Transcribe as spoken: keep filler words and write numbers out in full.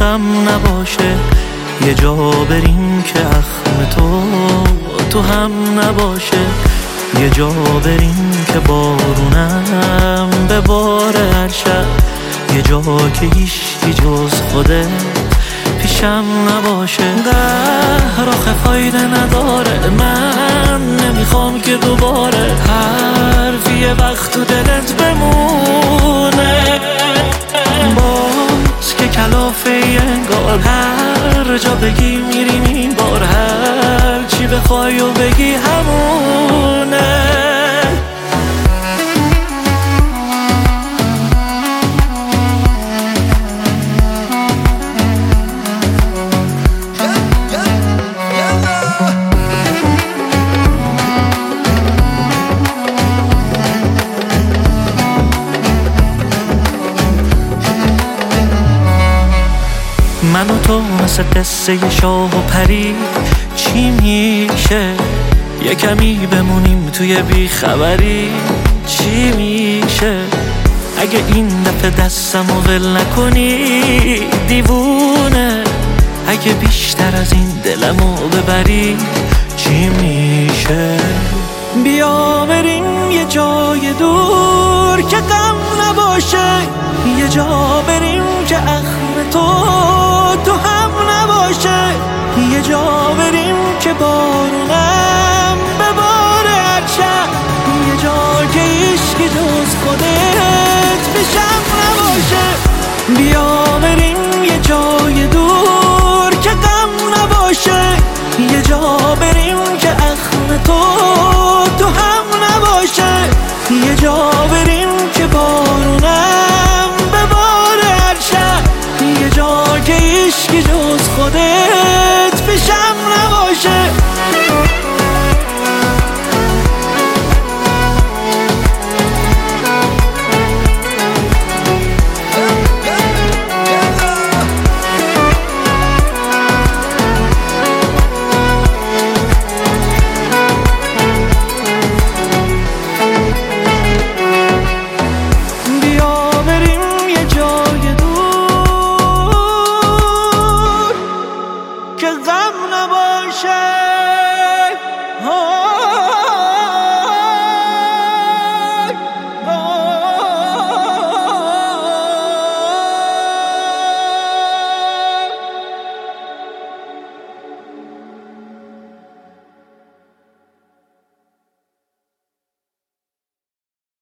غم نباشه، یه جا بریم که اخم تو تو هم نباشه، یه جا بریم که بارونم به بار هر شب، یه جا که هیچی جز خوده پیشم نباشه. قهر آخه فایده نداره، من نمیخوام که دوباره حرفی یه وقت تو دلت بمونه، باز که کلافه انگار هر جا بگی میریم این بار، هر چی بخوای و بگی همونه. من و تو مثل قصه شاه و پری چی میشه، یه کمی بمونیم توی بیخبری چی میشه، اگه این دفعه دستم و ول نکنی دیوونه، اگه بیشتر از این دلمو ببری چی میشه. بیا بریم یه جای دور که غم نباشه، یه جا بریم که اخم تو تو هم نباشه، یه جا بریم که بارونم به بار هر شب، یه جا که عشقی جز خودت پیشم نباشه. بیا بریم یه جای دور که غم نباشه، یه جا بریم که اخم تو تو هم نباشه، یه جا بریم که بارونم به بار هر شب، یه جا که عشقی جز خودت